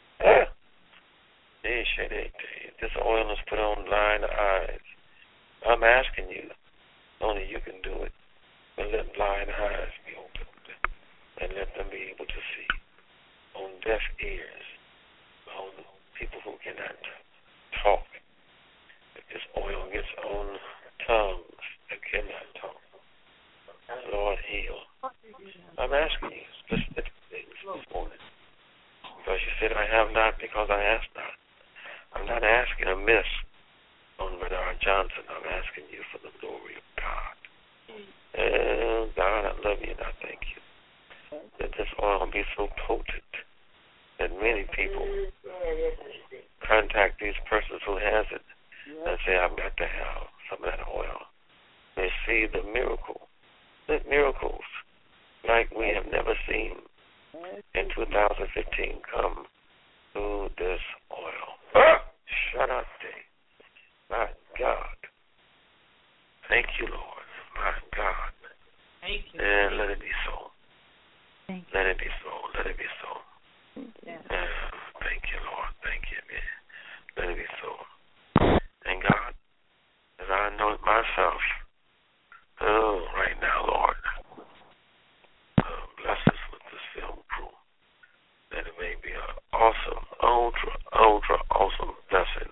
If this oil is put on blind eyes, I'm asking you, only you can do it, but let blind eyes be opened and let them be able to see. On deaf ears, on people who cannot talk. If this oil gets on tongues that cannot talk, Lord, heal. I'm asking you specific things this morning. Because you said, I have not because I ask not. I'm not asking amiss on Bernard Johnson. I'm asking you for the glory of God. And God, I love you and I thank you. That this oil be so potent that many people contact these persons who has it and say, I've got to have some of that oil. They see the miracle. Let miracles like we have never seen in 2015 come through this oil. Shut up, Dave. My God. Thank you, Lord. My God. Thank you. And let it be so. Let it be so. Let it be so. Yeah. Thank you, Lord. Thank you, man. Let it be so. And God, as I anoint myself, right now, Lord, bless us with this film crew, that it may be an awesome, ultra awesome blessing,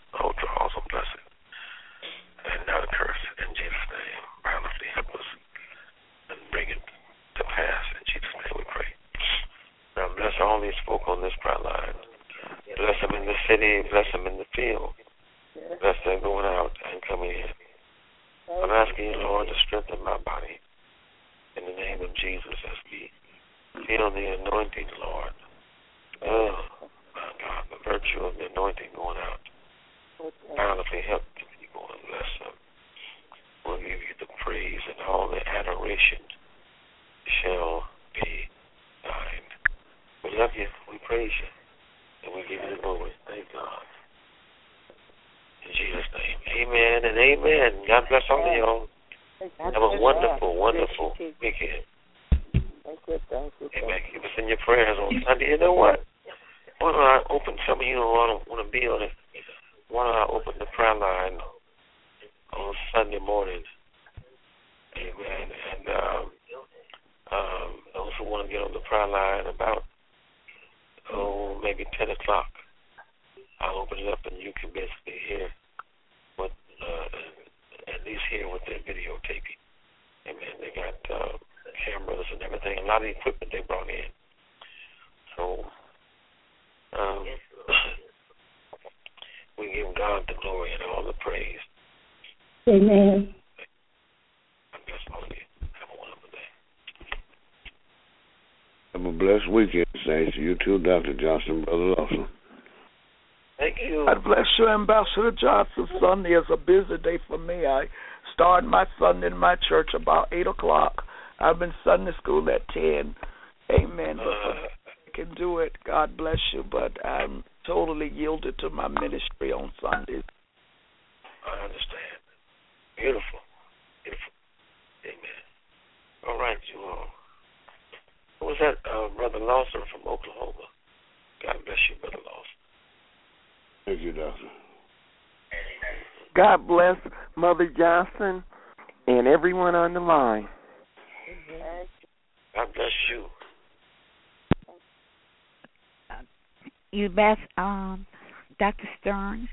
and not a curse. In Jesus' name, bountifully help us and bring it to pass. In Jesus' name we pray. Now bless all these folk on this prayer line. Bless them in the city, bless them in the field. Bless them going out and coming in. I'm asking you, Lord, to strengthen my body in the name of Jesus as we feel the anointing, Lord. Oh, my God, the virtue of the anointing going out. Bountifully help the people and bless them. We'll give you the praise and all the adoration shall be thine. We love you, we praise you, and we give you the glory. Thank God. In Jesus' name, amen and amen. God bless all of y'all. Have a wonderful, wonderful weekend. Thank you. Amen. Keep us in your prayers on Sunday. You know what? Why don't I open some of you who want to be on it? why don't I open the prayer line on Sunday morning? Amen. And those who want to get on the prayer line about, maybe 10 o'clock, I'll open it up and you can basically hear what, at least hear what they're videotaping. Amen. They got cameras and everything, a lot of equipment they brought in. So, we give God the glory and all the praise. Amen. Have a blessed weekend, saints. You too, Dr. Johnson, Brother Lawson. Thank you. God bless you, Ambassador Johnson. Sunday is a busy day for me. I start my Sunday in my church about 8 o'clock. I've been Sunday school at 10. Amen. I can do it. God bless you. But I'm totally yielded to my ministry on Sundays. I understand. Beautiful. Beautiful. Amen. All right, you all. Who was that? Brother Lawson from Oklahoma. God bless you, Brother Lawson. Thank you, Doctor. God bless Mother Johnson and everyone on the line. God bless you. You best, Dr. Stern.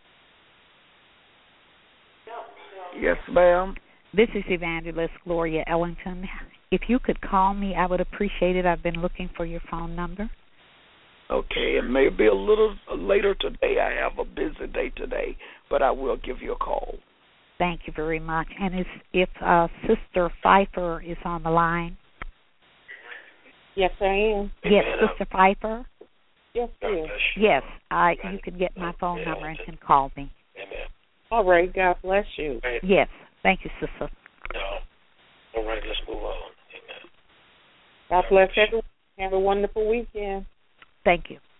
Yes, ma'am. This is Evangelist Gloria Ellington. If you could call me, I would appreciate it. I've been looking for your phone number. Okay, it may be a little later today. I have a busy day today, but I will give you a call. Thank you very much. And if Sister Pfeiffer is on the line. Yes, I am. Yes, Sister Pfeiffer. Yes, ma'am. Yes, you can get my phone number and can call me. Amen. All right, God bless you. Yes, thank you, Sister. No. All right, let's move on. Amen. God bless everyone. Have a wonderful weekend. Thank you.